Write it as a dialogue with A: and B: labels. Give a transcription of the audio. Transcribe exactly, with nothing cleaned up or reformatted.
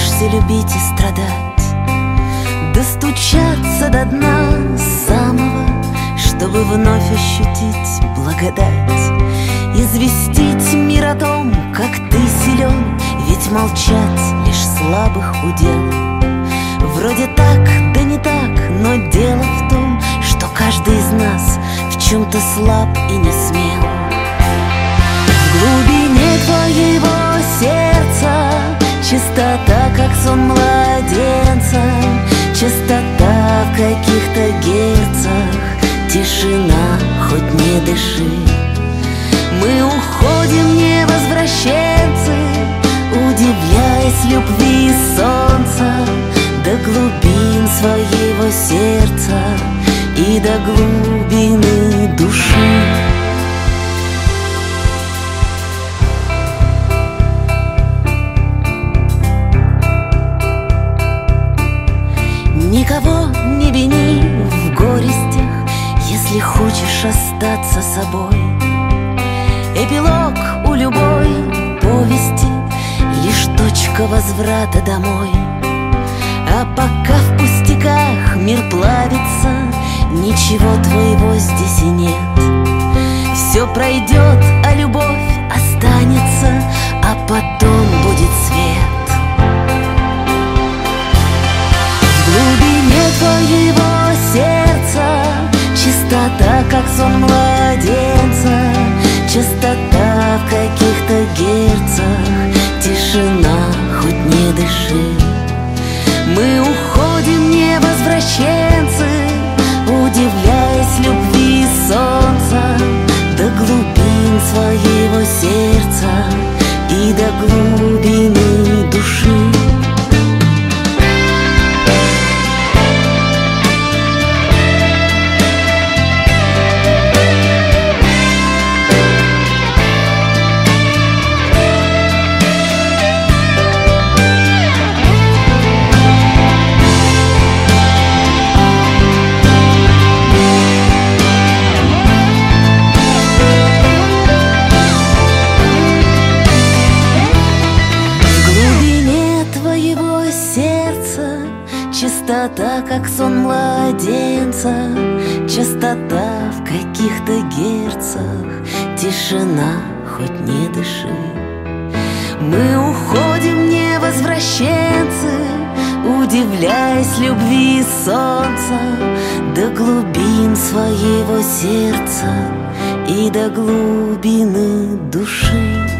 A: учишься любить и страдать, достучаться до дна самого, чтобы вновь ощутить благодать, известить мир о том, как ты силен, ведь молчать лишь слабых удел. Вроде так, да не так, но дело в том, что каждый из нас в чем-то слаб и не смел. В глубине твоего сердца чистота, как сон младенца, чистота в каких-то герцах, тишина, хоть не дыши. Мы уходим, не возвращенцы, удивляясь любви солнца, до глубин своего сердца и до глубины души. Никого не вини в горестях, если хочешь остаться собой. Эпилог у любой повести — лишь точка возврата домой. А пока в пустяках мир плавится, ничего твоего здесь и нет. Все пройдет, а любовь останется, а потом будет свет. В глубине твоего сердца чистота, как сон младенца, чистота в каких-то герцах, тишина, хоть не дыши. Мы уходим, не возвращенцы, удивляясь любви солнца, до глубин своего сердца и до глубины души. Чистота, как сон младенца, чистота в каких-то герцах, тишина, хоть не дыши. Мы уходим, не возвращенцы, удивляясь любви солнца, до глубин своего сердца и до глубины души.